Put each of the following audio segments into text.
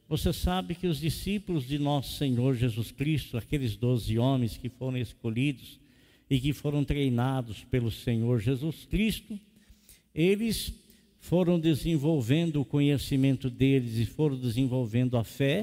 Você sabe que os discípulos de nosso Senhor Jesus Cristo, aqueles 12 homens que foram escolhidos e que foram treinados pelo Senhor Jesus Cristo, eles foram desenvolvendo o conhecimento deles e foram desenvolvendo a fé,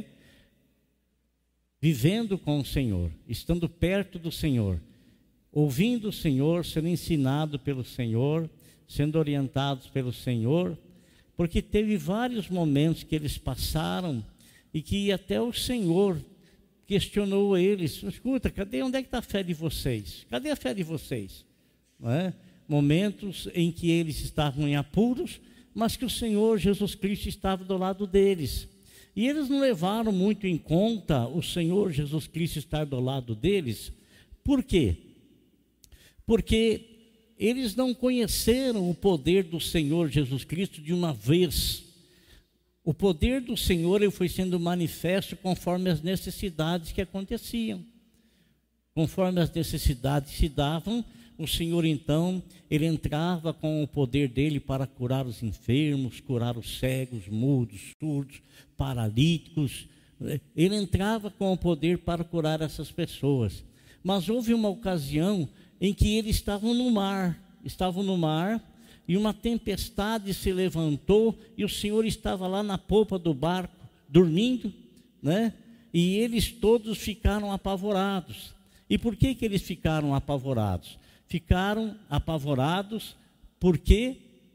vivendo com o Senhor, estando perto do Senhor, ouvindo o Senhor, sendo ensinado pelo Senhor, sendo orientados pelo Senhor, porque teve vários momentos que eles passaram e que até o Senhor questionou eles: escuta, onde é que está a fé de vocês? Cadê a fé de vocês? Não é? Momentos em que eles estavam em apuros, mas que o Senhor Jesus Cristo estava do lado deles. E eles não levaram muito em conta o Senhor Jesus Cristo estar do lado deles. Por quê? Porque eles não conheceram o poder do Senhor Jesus Cristo de uma vez. O poder do Senhor ele foi sendo manifesto conforme as necessidades que aconteciam. Conforme as necessidades se davam, o Senhor então, ele entrava com o poder dele para curar os enfermos, curar os cegos, mudos, surdos, paralíticos. Ele entrava com o poder para curar essas pessoas. Mas houve uma ocasião em que eles estavam no mar, e uma tempestade se levantou, e o Senhor estava lá na polpa do barco, dormindo, né? E eles todos ficaram apavorados. E por que eles ficaram apavorados? Ficaram apavorados porque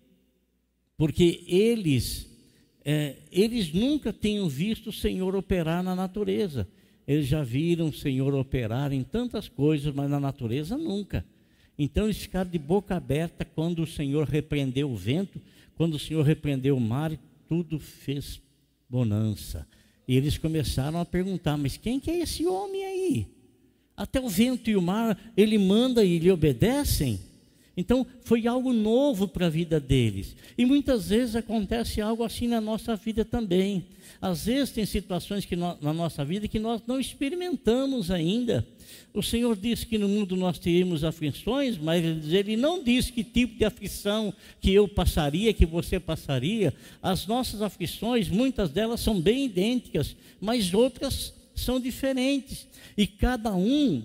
eles nunca tinham visto o Senhor operar na natureza. Eles já viram o Senhor operar em tantas coisas, mas na natureza nunca. Então eles ficaram de boca aberta quando o Senhor repreendeu o vento, quando o Senhor repreendeu o mar, e tudo fez bonança. E eles começaram a perguntar: mas quem que é esse homem aí? Até o vento e o mar, ele manda e lhe obedecem? Então foi algo novo para a vida deles. E muitas vezes acontece algo assim na nossa vida também. Às vezes tem situações na nossa vida que nós não experimentamos ainda. O Senhor disse que no mundo nós teríamos aflições, mas Ele não disse que tipo de aflição que eu passaria, que você passaria. As nossas aflições, muitas delas são bem idênticas, mas outras são diferentes. E cada um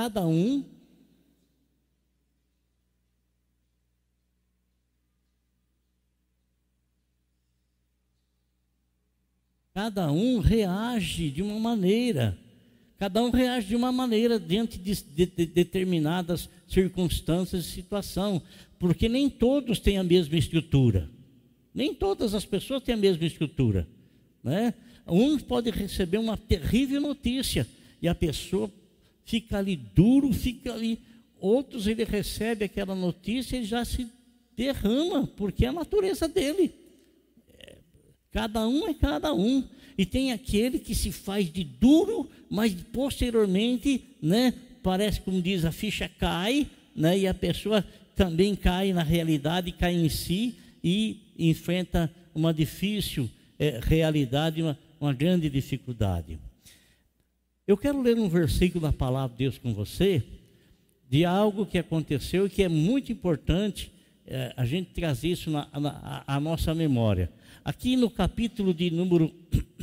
reage de uma maneira. Cada um reage de uma maneira diante de determinadas circunstâncias e situação, porque nem todos têm a mesma estrutura. Nem todas as pessoas têm a mesma estrutura, né? Uns podem receber uma terrível notícia e a pessoa fica ali duro, fica ali. Outros, ele recebe aquela notícia e já se derrama, porque é a natureza dele. Cada um é cada um. E tem aquele que se faz de duro, mas posteriormente, né, parece, como diz, a ficha cai, né, e a pessoa também cai na realidade, cai em si e enfrenta uma difícil realidade, uma grande dificuldade. Eu quero ler um versículo da palavra de Deus com você, de algo que aconteceu e que é muito importante a gente trazer isso à nossa memória. Aqui no capítulo de número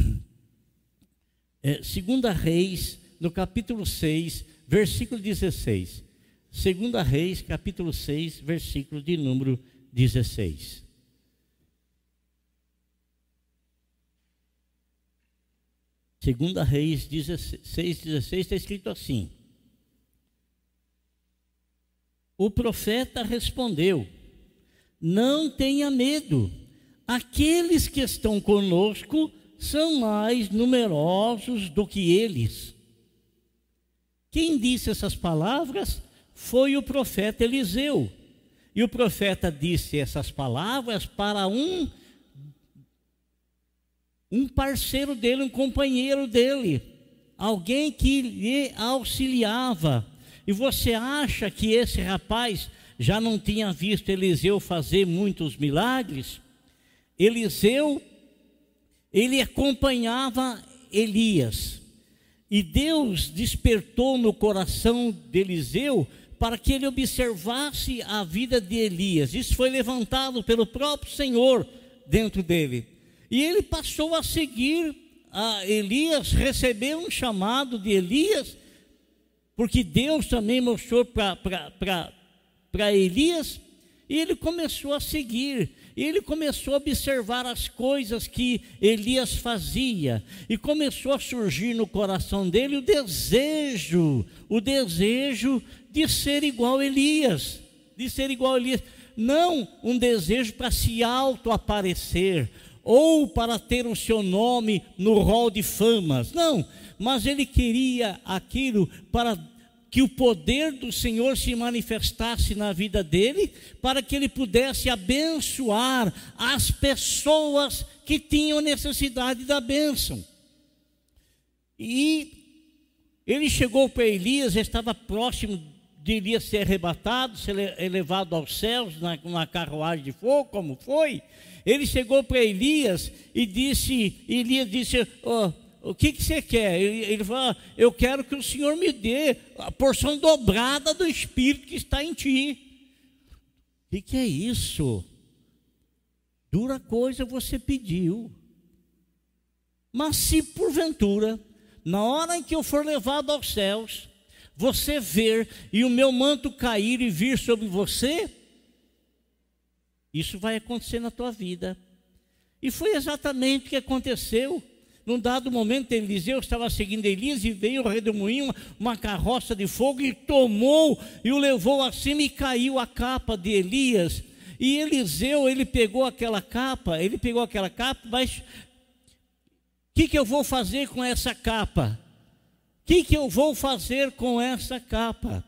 2 Reis, no capítulo 6, versículo 16. 2 Reis, capítulo 6, versículo de número 16. Segunda Reis 6:16 está escrito assim: o profeta respondeu: não tenha medo, aqueles que estão conosco são mais numerosos do que eles. Quem disse essas palavras foi o profeta Eliseu. E o profeta disse essas palavras para um parceiro dele, um companheiro dele, alguém que lhe auxiliava. E você acha que esse rapaz já não tinha visto Eliseu fazer muitos milagres? Eliseu, ele acompanhava Elias, e Deus despertou no coração de Eliseu para que ele observasse a vida de Elias. Isso foi levantado pelo próprio Senhor dentro dele, e ele passou a seguir Elias recebeu um chamado de Elias, porque Deus também mostrou para Elias, e ele começou a seguir, e ele começou a observar as coisas que Elias fazia, e começou a surgir no coração dele o desejo de ser igual a Elias, não um desejo para se auto-aparecer, ou para ter o seu nome no rol de famas, não, mas ele queria aquilo para que o poder do Senhor se manifestasse na vida dele, para que ele pudesse abençoar as pessoas que tinham necessidade da bênção. E ele chegou para Elias, estava próximo de Elias ser arrebatado, ser elevado aos céus, numa carruagem de fogo, como foi. Ele chegou para Elias e Elias disse, o que você quer? Ele falou, eu quero que o Senhor me dê a porção dobrada do Espírito que está em ti. O que é isso? Dura coisa você pediu. Mas se porventura, na hora em que eu for levado aos céus, você ver e o meu manto cair e vir sobre você, isso vai acontecer na tua vida. E foi exatamente o que aconteceu. Num dado momento, Eliseu estava seguindo Elias e veio o redemoinho, uma carroça de fogo, e tomou e o levou acima, e caiu a capa de Elias. E Eliseu, ele pegou aquela capa, mas o que eu vou fazer com essa capa? O que eu vou fazer com essa capa?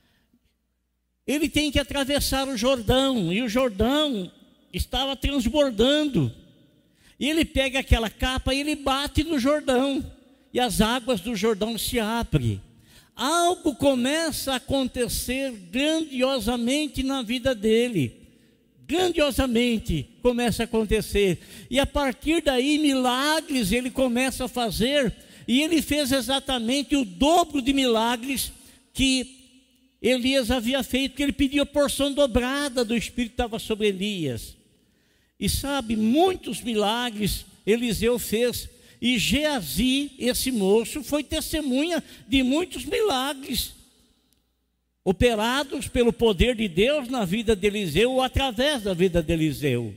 Ele tem que atravessar o Jordão, e o Jordão estava transbordando. E ele pega aquela capa e ele bate no Jordão, e as águas do Jordão se abrem. Algo começa a acontecer grandiosamente na vida dele. Grandiosamente começa a acontecer. E a partir daí, milagres ele começa a fazer. E ele fez exatamente o dobro de milagres que Elias havia feito, que ele pediu a porção dobrada do Espírito que estava sobre Elias. E sabe, muitos milagres Eliseu fez. E Geazi, esse moço, foi testemunha de muitos milagres operados pelo poder de Deus na vida de Eliseu, ou através da vida de Eliseu.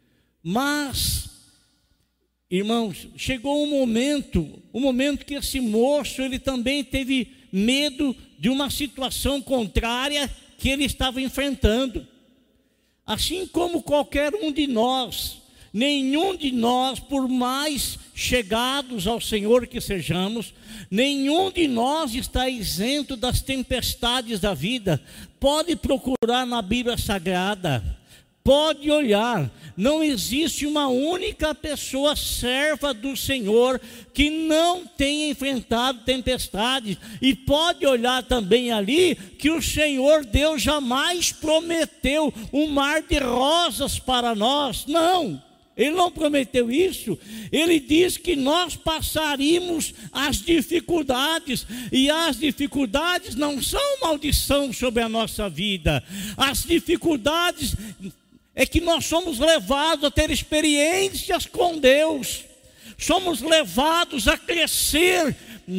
Mas, irmãos, chegou um momento que esse moço, ele também teve medo de uma situação contrária que ele estava enfrentando. Assim como qualquer um de nós, nenhum de nós, por mais chegados ao Senhor que sejamos, nenhum de nós está isento das tempestades da vida. Pode procurar na Bíblia Sagrada, pode olhar, não existe uma única pessoa serva do Senhor que não tenha enfrentado tempestades. E pode olhar também ali que o Senhor Deus jamais prometeu um mar de rosas para nós, não. Ele não prometeu isso. Ele diz que nós passaríamos as dificuldades, e as dificuldades não são maldição sobre a nossa vida. As dificuldades é que nós somos levados a ter experiências com Deus, somos levados a crescer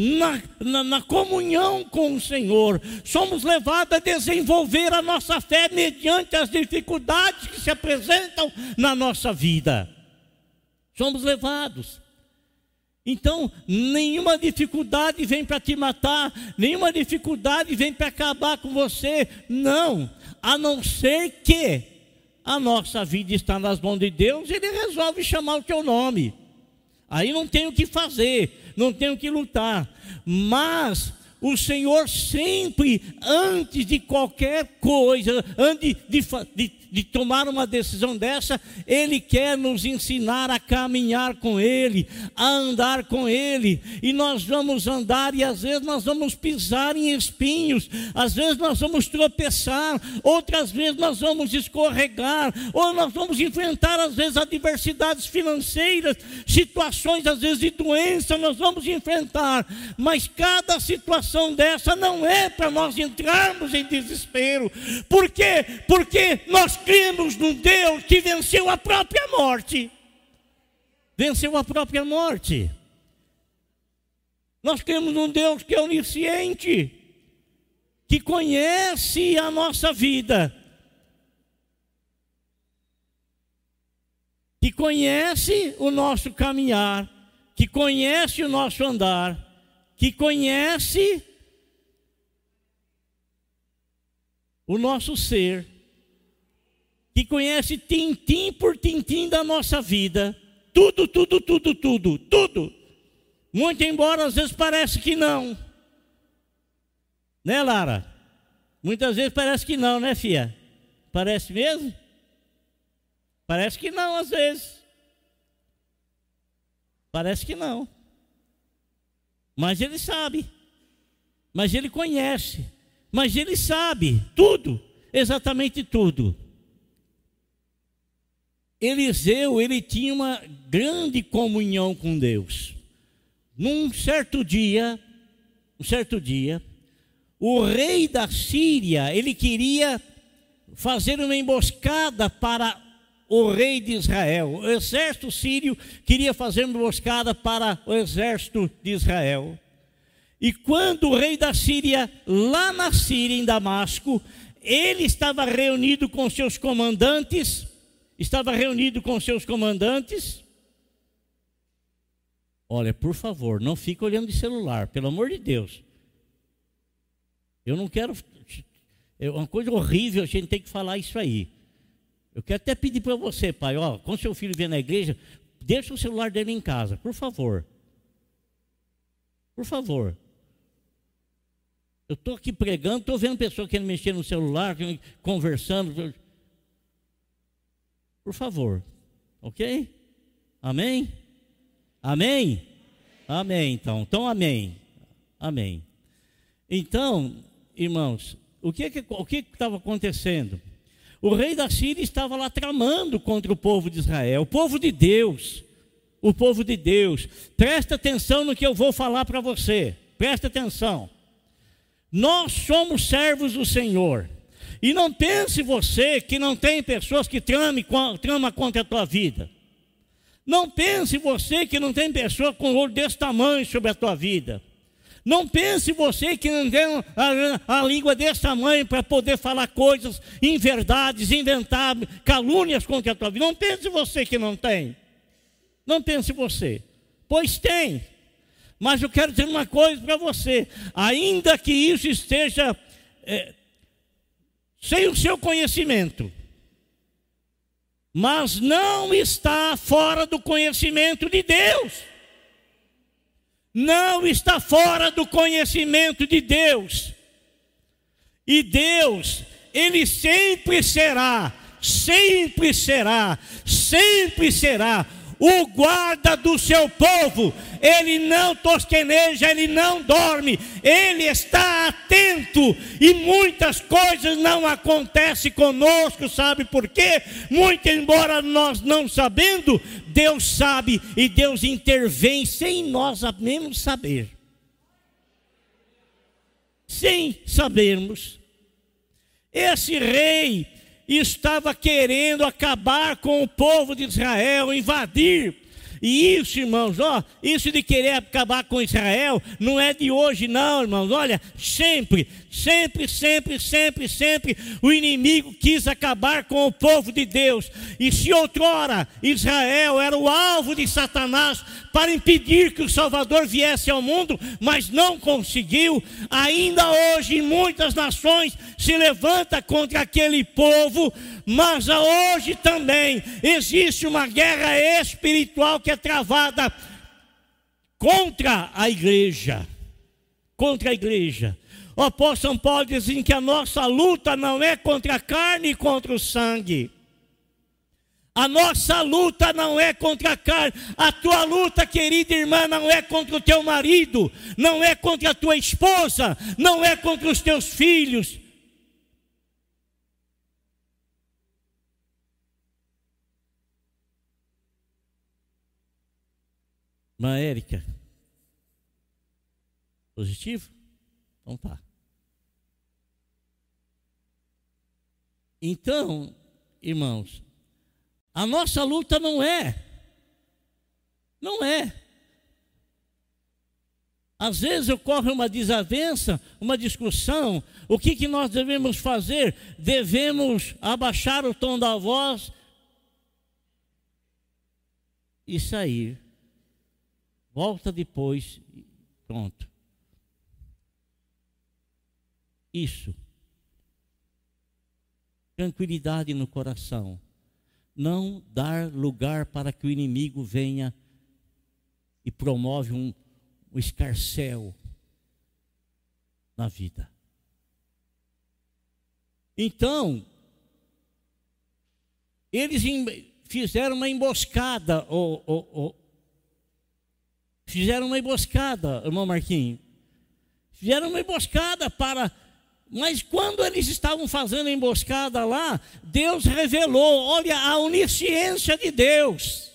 na comunhão com o Senhor, somos levados a desenvolver a nossa fé mediante as dificuldades que se apresentam na nossa vida. Somos levados. Então, nenhuma dificuldade vem para te matar, nenhuma dificuldade vem para acabar com você, não, a não ser que a nossa vida está nas mãos de Deus. Ele resolve chamar o teu nome. Aí não tem o que fazer, não tem o que lutar. Mas o Senhor sempre, antes de qualquer coisa, antes de tomar uma decisão dessa, Ele quer nos ensinar a caminhar com Ele, a andar com Ele. E nós vamos andar, e às vezes nós vamos pisar em espinhos, às vezes nós vamos tropeçar, outras vezes nós vamos escorregar, ou nós vamos enfrentar às vezes adversidades financeiras, situações às vezes de doença nós vamos enfrentar. Mas cada situação dessa não é para nós entrarmos em desespero. Por quê? Porque nós cremos num Deus que venceu a própria morte. Venceu a própria morte. Nós cremos num Deus que é onisciente, que conhece a nossa vida, que conhece o nosso caminhar, que conhece o nosso andar, que conhece o nosso ser, que conhece tintim por tintim da nossa vida, tudo. Muito embora às vezes parece que não. Né, Lara? Muitas vezes parece que não, né, filha? Parece mesmo? Parece que não, às vezes. Parece que não. Mas Ele sabe. Mas Ele conhece. Mas Ele sabe tudo, exatamente tudo. Eliseu, ele tinha uma grande comunhão com Deus. Num certo dia, o rei da Síria, ele queria fazer uma emboscada para o rei de Israel. O exército sírio queria fazer uma emboscada para o exército de Israel. E quando o rei da Síria, lá na Síria, em Damasco, ele estava reunido com seus comandantes, olha, por favor, não fique olhando de celular, pelo amor de Deus. Eu não quero, é uma coisa horrível a gente tem que falar isso aí. Eu quero até pedir para você, pai, quando seu filho vier na igreja, deixa o celular dele em casa, por favor. Por favor. Eu estou aqui pregando, estou vendo pessoas querendo mexer no celular, conversando. Por favor, ok? Amém? Amém? Amém, então amém. Amém. Então, irmãos, o que estava acontecendo? O rei da Síria estava lá tramando contra o povo de Israel, o povo de Deus. Presta atenção no que eu vou falar para você, presta atenção. Nós somos servos do Senhor. E não pense você que não tem pessoas que tramam contra a tua vida. Não pense você que não tem pessoa com olho desse tamanho sobre a tua vida. Não pense você que não tem a língua desse tamanho para poder falar coisas, inverdades, inventar calúnias contra a tua vida. Não pense você que não tem. Não pense você. Pois tem. Mas eu quero dizer uma coisa para você. Ainda que isso esteja sem o seu conhecimento, mas não está fora do conhecimento de Deus. Não está fora do conhecimento de Deus. E Deus, Ele sempre será o guarda do seu povo. Ele não tosqueneja, Ele não dorme, Ele está atento, e muitas coisas não acontecem conosco, sabe por quê? Muito embora nós não sabendo, Deus sabe, e Deus intervém sem nós mesmos saber. Sem sabermos. Esse rei estava querendo acabar com o povo de Israel, invadir. E isso, irmãos, isso de querer acabar com Israel não é de hoje não, irmãos. Olha, sempre o inimigo quis acabar com o povo de Deus. E se outrora Israel era o alvo de Satanás para impedir que o Salvador viesse ao mundo, mas não conseguiu, ainda hoje em muitas nações se levanta contra aquele povo. Mas hoje também existe uma guerra espiritual que é travada contra a igreja. O apóstolo Paulo diz que a nossa luta não é contra a carne e contra o sangue. A nossa luta não é contra a carne. A tua luta, querida irmã, não é contra o teu marido, não é contra a tua esposa, não é contra os teus filhos. Irmã Érica, positivo? Então tá. Então, irmãos, a nossa luta não é. Às vezes ocorre uma desavença, uma discussão. O que nós devemos fazer? Devemos abaixar o tom da voz e sair. Volta depois, pronto. Isso. Tranquilidade no coração. Não dar lugar para que o inimigo venha e promove um escarcéu na vida. Então, eles fizeram uma emboscada, fizeram uma emboscada, irmão Marquinhos. Fizeram uma emboscada mas quando eles estavam fazendo a emboscada lá, Deus revelou, olha a onisciência de Deus.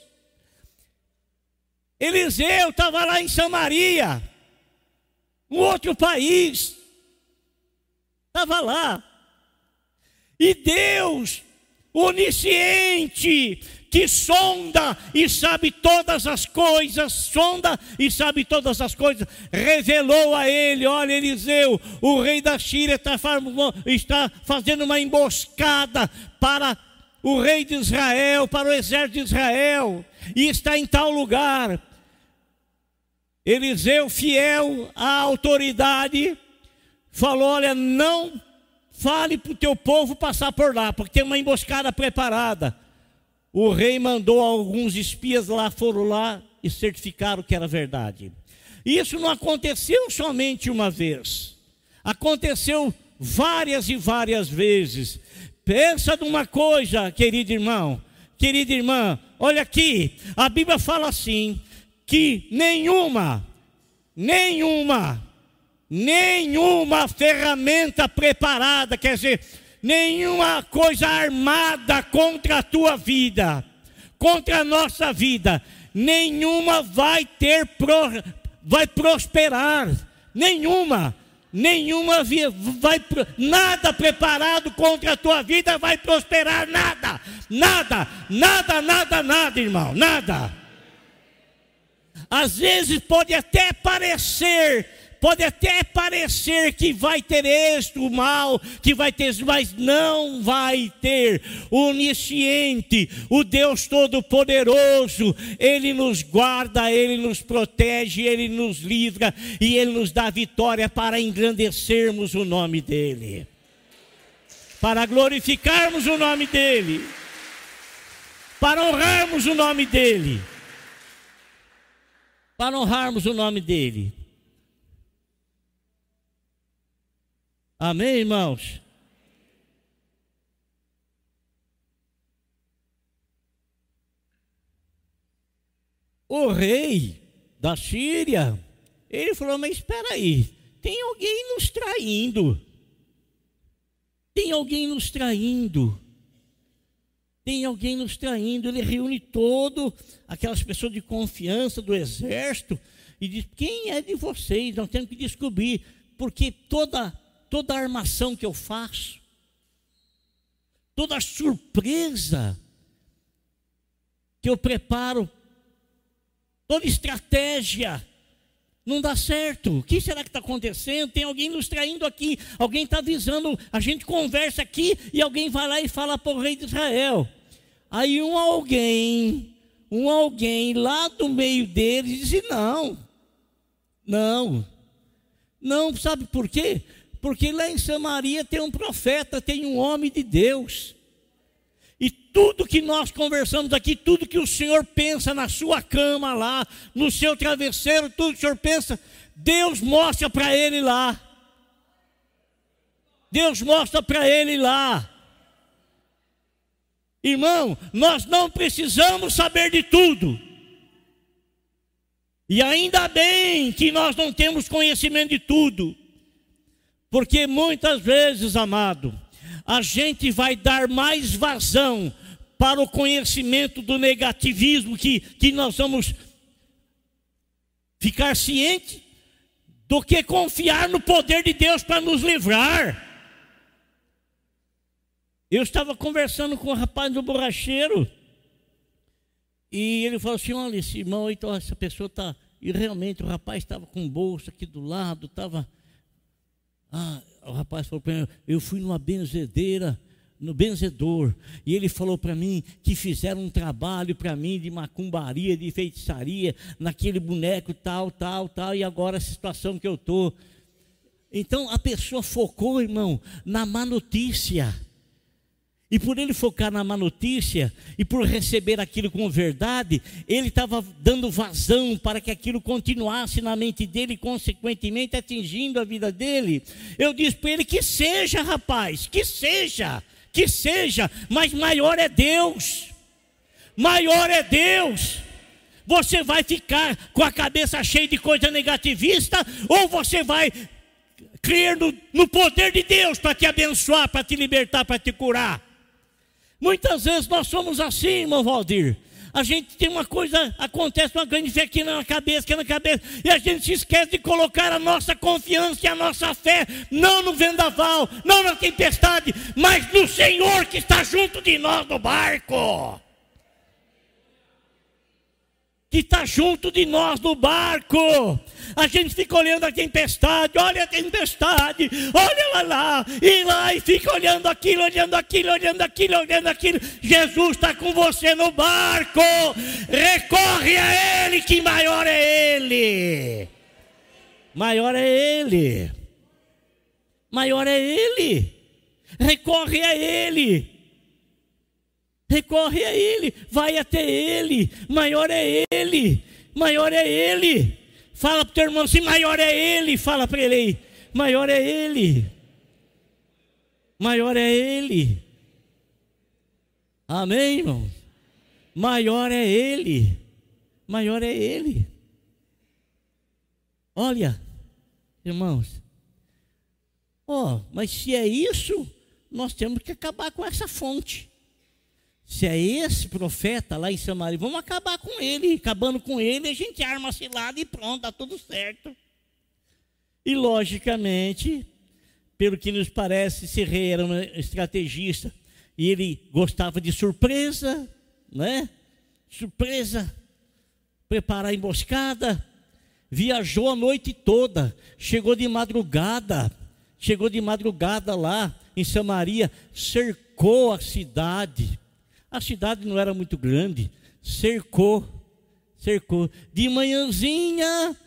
Eliseu estava lá em Samaria, um outro país, estava lá. E Deus, onisciente, que sonda e sabe todas as coisas, revelou a ele: olha, Eliseu, o rei da Síria está fazendo uma emboscada para o rei de Israel, para o exército de Israel, e está em tal lugar. Eliseu, fiel à autoridade, falou: olha, não fale para o teu povo passar por lá, porque tem uma emboscada preparada. O rei mandou alguns espias lá, foram lá e certificaram que era verdade. Isso não aconteceu somente uma vez, aconteceu várias e várias vezes. Pensa numa coisa, querido irmão, querida irmã, olha aqui, a Bíblia fala assim, que nenhuma ferramenta preparada, quer dizer, nenhuma coisa armada contra a tua vida, contra a nossa vida, nenhuma vai prosperar, nada preparado contra a tua vida vai prosperar, nada, irmão, nada. Às vezes pode até parecer que vai ter êxito mal, que vai ter, mas não vai ter. O onisciente, o Deus Todo-Poderoso, Ele nos guarda, Ele nos protege, Ele nos livra e Ele nos dá vitória para engrandecermos o nome dEle, para glorificarmos o nome dEle, para honrarmos o nome dEle, para honrarmos o nome dEle. Amém, irmãos? O rei da Síria, ele falou: mas espera aí, tem alguém nos traindo. Ele reúne aquelas pessoas de confiança do exército e diz: quem é de vocês? Nós temos que descobrir, porque toda a armação que eu faço, toda a surpresa que eu preparo, toda estratégia, não dá certo. O que será que está acontecendo? Tem alguém nos traindo aqui, alguém está avisando, a gente conversa aqui e alguém vai lá e fala para o rei de Israel. Aí um alguém lá do meio deles diz: não, sabe por quê? Porque lá em Samaria tem um profeta, tem um homem de Deus. E tudo que nós conversamos aqui, tudo que o Senhor pensa na sua cama lá, no seu travesseiro, tudo que o Senhor pensa, Deus mostra para ele lá. Irmão, nós não precisamos saber de tudo. E ainda bem que nós não temos conhecimento de tudo. Porque muitas vezes, amado, a gente vai dar mais vazão para o conhecimento do negativismo que nós vamos ficar cientes, do que confiar no poder de Deus para nos livrar. Eu estava conversando com um rapaz do borracheiro e ele falou assim: olha, esse irmão, então essa pessoa E realmente o rapaz estava com bolsa aqui do lado, estava... o rapaz falou para mim, eu fui numa benzedeira, no benzedor, e ele falou para mim que fizeram um trabalho para mim de macumbaria, de feitiçaria, naquele boneco tal, e agora a situação que eu estou. Então a pessoa focou, irmão, na má notícia. E por ele focar na má notícia, e por receber aquilo com verdade, ele estava dando vazão para que aquilo continuasse na mente dele, e consequentemente atingindo a vida dele. Eu disse para ele, que seja, rapaz, que seja, mas maior é Deus, maior é Deus. Você vai ficar com a cabeça cheia de coisa negativista, ou você vai crer no poder de Deus para te abençoar, para te libertar, para te curar? Muitas vezes nós somos assim, irmão Valdir. A gente tem uma coisa, acontece uma grande fé aqui na cabeça, e a gente se esquece de colocar a nossa confiança e a nossa fé, não no vendaval, não na tempestade, mas no Senhor que está junto de nós no barco. Que está junto de nós no barco. A gente fica olhando a tempestade, olha a tempestade, olha lá, e fica olhando aquilo. Jesus está com você no barco. Recorre a Ele, que maior é Ele. Maior é Ele. Maior é Ele. Recorre a Ele. Recorre a Ele, vai até Ele, maior é Ele, maior é Ele. Fala para o teu irmão assim, maior é Ele, fala para ele aí, maior é Ele, maior é Ele. Amém, irmão? Maior é Ele, maior é Ele. Olha, irmãos, mas se é isso, nós temos que acabar com essa fonte. Se é esse profeta lá em Samaria, vamos acabar com ele. Acabando com ele, a gente arma a cilada e pronto, está tudo certo. E logicamente, pelo que nos parece, esse rei era um estrategista. E ele gostava de surpresa, né? Surpresa, preparar a emboscada. Viajou a noite toda, chegou de madrugada lá em Samaria, cercou a cidade. A cidade não era muito grande, cercou, de manhãzinha,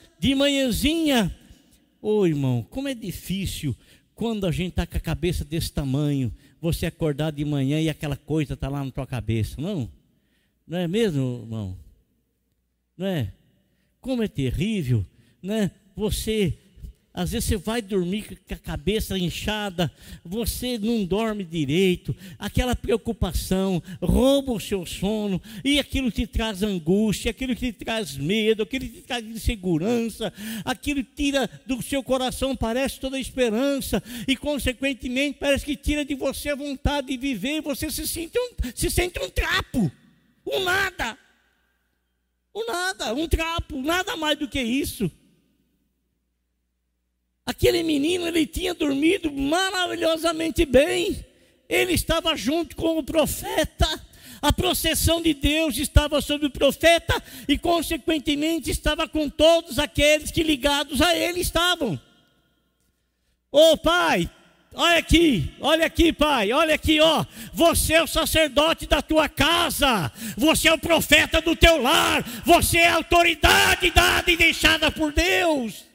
irmão, como é difícil quando a gente está com a cabeça desse tamanho, você acordar de manhã e aquela coisa está lá na tua cabeça, não é mesmo, irmão? Não é? Como é terrível, né? Às vezes você vai dormir com a cabeça inchada, você não dorme direito, aquela preocupação rouba o seu sono, e aquilo te traz angústia, aquilo te traz medo, aquilo te traz insegurança, aquilo tira do seu coração, parece toda a esperança, e consequentemente parece que tira de você a vontade de viver, e você se sente um trapo, um nada, um trapo, nada mais do que isso. Aquele menino, ele tinha dormido maravilhosamente bem, ele estava junto com o profeta, a proteção de Deus estava sobre o profeta, e consequentemente estava com todos aqueles que ligados a ele estavam. Pai, olha aqui pai, olha aqui, você é o sacerdote da tua casa, você é o profeta do teu lar, você é a autoridade dada e deixada por Deus.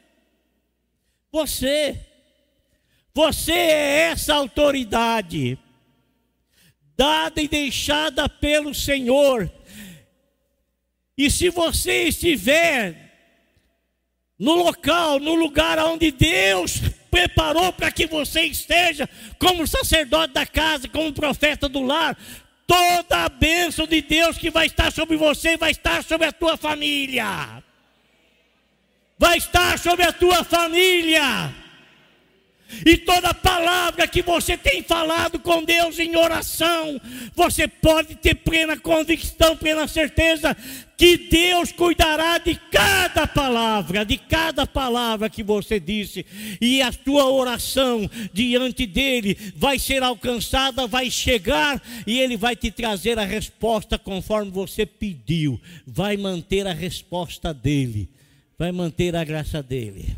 Você é essa autoridade dada e deixada pelo Senhor. E se você estiver no lugar onde Deus preparou para que você esteja, como sacerdote da casa, como profeta do lar, toda a bênção de Deus que vai estar sobre você, vai estar sobre a tua família. Vai estar sobre a tua família. E toda palavra que você tem falado com Deus em oração, você pode ter plena convicção, plena certeza que Deus cuidará de cada palavra que você disse, e a tua oração diante dele vai ser alcançada, vai chegar, e ele vai te trazer a resposta conforme você pediu, vai manter a resposta dele. vai manter a graça dele.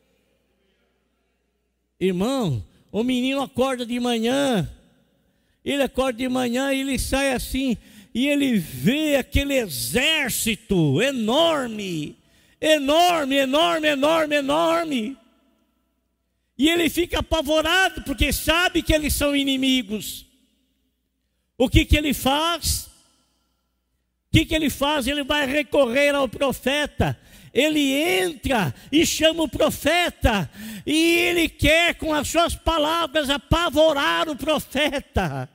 Irmão, o menino acorda de manhã, ele acorda de manhã e ele sai assim, e ele vê aquele exército enorme, enorme, enorme, enorme, enorme. E ele fica apavorado, porque sabe que eles são inimigos. O que ele faz? O que ele faz? Ele vai recorrer ao profeta. Ele entra e chama o profeta, e ele quer com as suas palavras apavorar o profeta.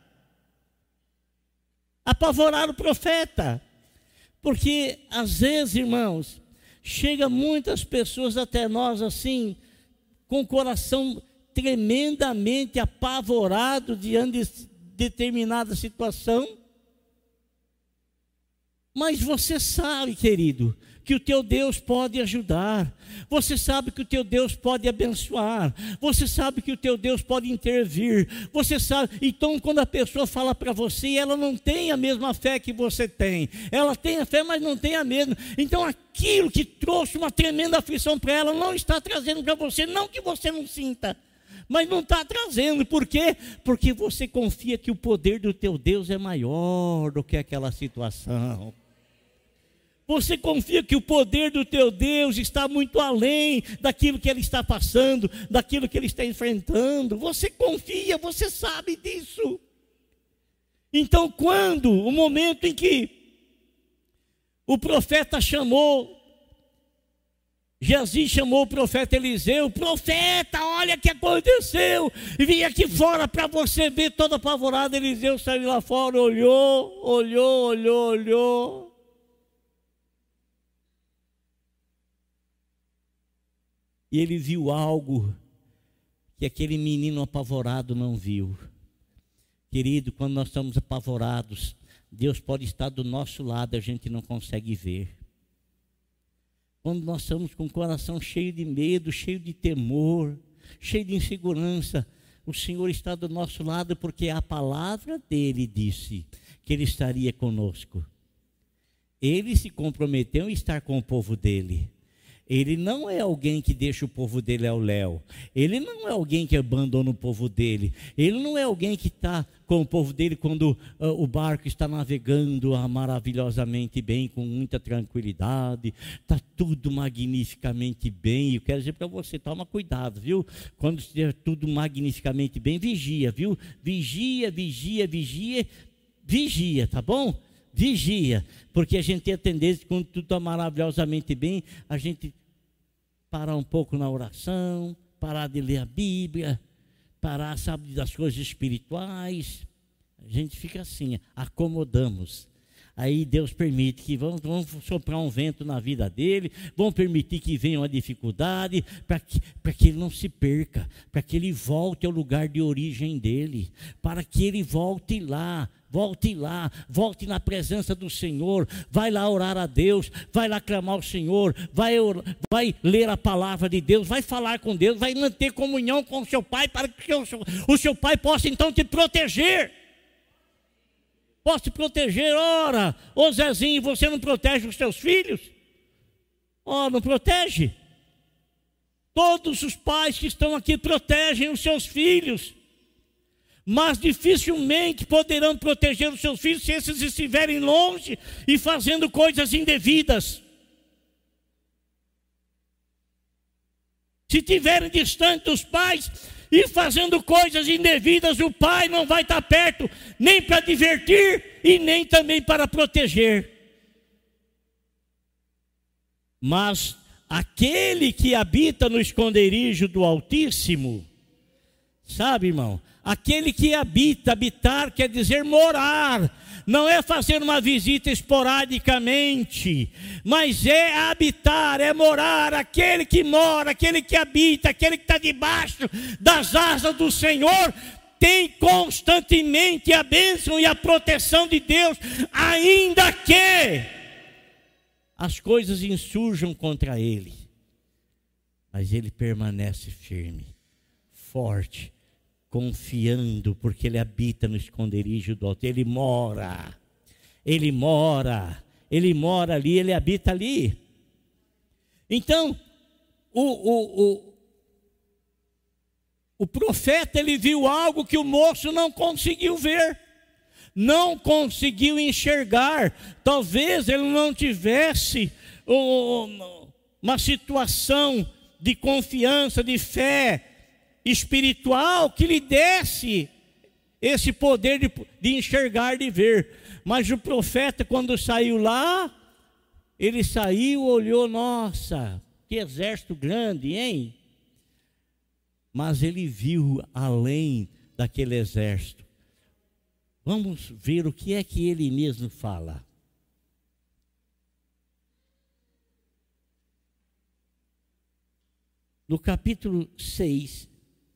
Apavorar o profeta. Porque às vezes, irmãos, chega muitas pessoas até nós assim, com o coração tremendamente apavorado diante de determinada situação. Mas você sabe, querido, que o teu Deus pode ajudar. Você sabe que o teu Deus pode abençoar. Você sabe que o teu Deus pode intervir. Você sabe. Então, quando a pessoa fala para você, ela não tem a mesma fé que você tem. Ela tem a fé, mas não tem a mesma. Então, aquilo que trouxe uma tremenda aflição para ela, não está trazendo para você. Não que você não sinta, mas não está trazendo. Por quê? Porque você confia que o poder do teu Deus é maior do que aquela situação. Você confia que o poder do teu Deus está muito além daquilo que ele está passando, daquilo que ele está enfrentando. Você confia, você sabe disso. Então, quando o momento em que o profeta chamou, Geazi chamou o profeta Eliseu: profeta, olha o que aconteceu, e vim aqui fora para você ver. Todo apavorado, Eliseu saiu lá fora, olhou. E ele viu algo que aquele menino apavorado não viu. Querido, quando nós estamos apavorados, Deus pode estar do nosso lado, a gente não consegue ver. Quando nós estamos com o coração cheio de medo, cheio de temor, cheio de insegurança, o Senhor está do nosso lado, porque a palavra dele disse que ele estaria conosco. Ele se comprometeu em estar com o povo dele. Ele não é alguém que deixa o povo dele ao léu. Ele não é alguém que abandona o povo dele. Ele não é alguém que está com o povo dele quando o barco está navegando maravilhosamente bem, com muita tranquilidade. Está tudo magnificamente bem. Eu quero dizer para você, toma cuidado, viu? Quando estiver tudo magnificamente bem, vigia, viu? Vigia, tá bom? Vigia, porque a gente tem a tendência, quando tudo está maravilhosamente bem, a gente parar um pouco na oração, parar de ler a Bíblia, parar, sabe, das coisas espirituais. A gente fica assim, acomodamos. Aí Deus permite que vamos soprar um vento na vida dele, vamos permitir que venha uma dificuldade, para que ele não se perca, para que ele volte ao lugar de origem dele, para que ele volte na presença do Senhor, vai lá orar a Deus, vai lá clamar ao Senhor, vai ler a palavra de Deus, vai falar com Deus, vai manter comunhão com o seu Pai, para que o seu Pai possa então te proteger. Posso te proteger. Ora, ô Zezinho, você não protege os seus filhos? Não protege? Todos os pais que estão aqui protegem os seus filhos, mas dificilmente poderão proteger os seus filhos se esses estiverem longe e fazendo coisas indevidas. Se estiverem distantes dos pais e fazendo coisas indevidas, o pai não vai estar perto, nem para divertir e nem também para proteger. Mas aquele que habita no esconderijo do Altíssimo, sabe, irmão? Aquele que habitar quer dizer morar. Não é fazer uma visita esporadicamente, mas é habitar, é morar. Aquele que mora, aquele que habita, aquele que está debaixo das asas do Senhor, tem constantemente a bênção e a proteção de Deus, ainda que as coisas insurjam contra ele, mas ele permanece firme, forte, confiando, porque ele habita no esconderijo do Alto. Ele mora ali, ele habita ali. Então, o profeta, ele viu algo que o moço não conseguiu ver, não conseguiu enxergar. Talvez ele não tivesse uma situação de confiança, de fé espiritual que lhe desse esse poder de enxergar, de ver. Mas o profeta, quando saiu lá, ele saiu, olhou, nossa, que exército grande, hein? Mas ele viu além daquele exército. Vamos ver o que é que ele mesmo fala. No capítulo 6,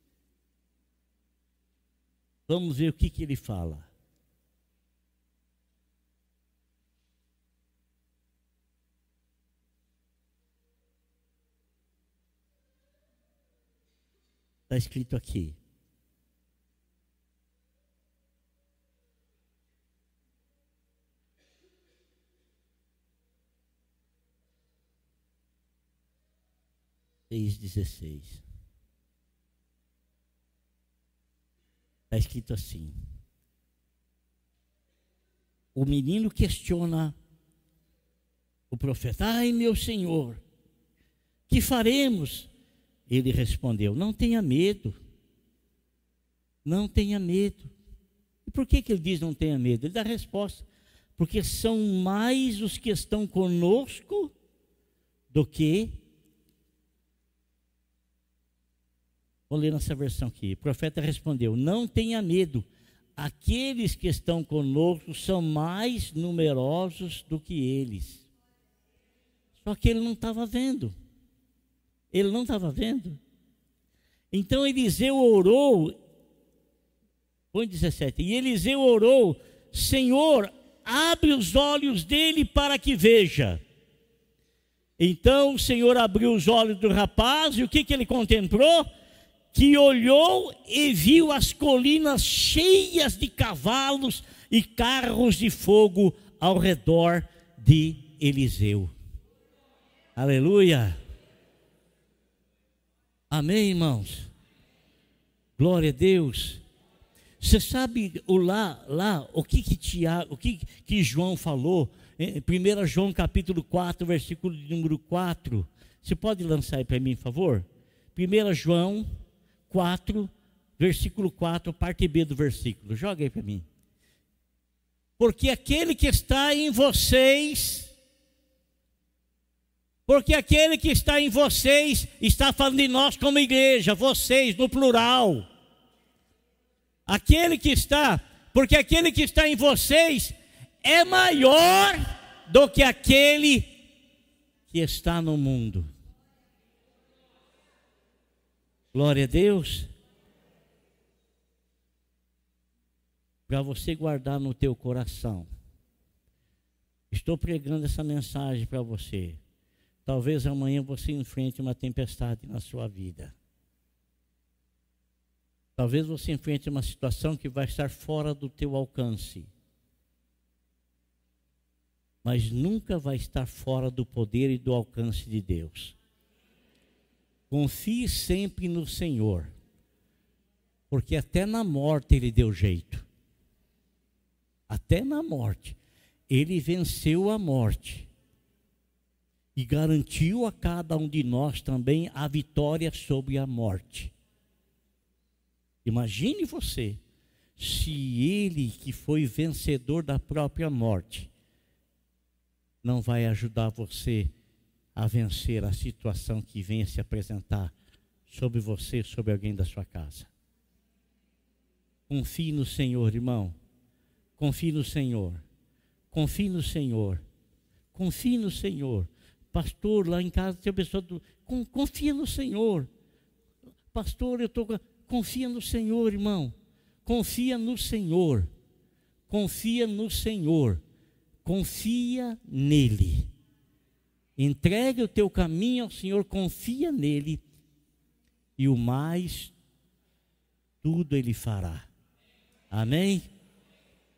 vamos ver o que ele fala. Está escrito aqui. Está escrito assim: o menino questiona o profeta: ai, meu senhor, que faremos? Ele respondeu: não tenha medo, não tenha medo. E por que ele diz não tenha medo? Ele dá a resposta: porque são mais os que estão conosco do que... Vou ler nessa versão aqui. O profeta respondeu: não tenha medo, aqueles que estão conosco são mais numerosos do que eles. Só que ele não estava vendo. Ele não estava vendo. Então Eliseu orou, põe 17, e Eliseu orou: Senhor, abre os olhos dele para que veja. Então o Senhor abriu os olhos do rapaz, e o que ele contemplou? Que olhou e viu as colinas cheias de cavalos e carros de fogo ao redor de Eliseu. Aleluia! Amém, irmãos? Glória a Deus. Você sabe o que João falou? Em 1 João capítulo 4, versículo de número 4. Você pode lançar aí para mim, por favor? 1 João 4, versículo 4, parte B do versículo. Joga aí para mim. Porque aquele que está em vocês... Porque aquele que está em vocês, está falando de nós como igreja, vocês no plural. Porque aquele que está em vocês é maior do que aquele que está no mundo. Glória a Deus. Para você guardar no teu coração. Estou pregando essa mensagem para você. Talvez amanhã você enfrente uma tempestade na sua vida. Talvez você enfrente uma situação que vai estar fora do teu alcance. Mas nunca vai estar fora do poder e do alcance de Deus. Confie sempre no Senhor. Porque até na morte Ele deu jeito. Até na morte. Ele venceu a morte. E garantiu a cada um de nós também a vitória sobre a morte. Imagine você, se ele que foi vencedor da própria morte, não vai ajudar você a vencer a situação que venha se apresentar sobre você, sobre alguém da sua casa. Confie no Senhor, irmão. Confie no Senhor. Confie no Senhor. Confie no Senhor. Pastor, lá em casa tem a pessoa confia no Senhor. Pastor, confia no Senhor, irmão. Confia no Senhor. Confia no Senhor. Confia nele. Entregue o teu caminho ao Senhor, confia nele. E o mais, tudo ele fará. Amém?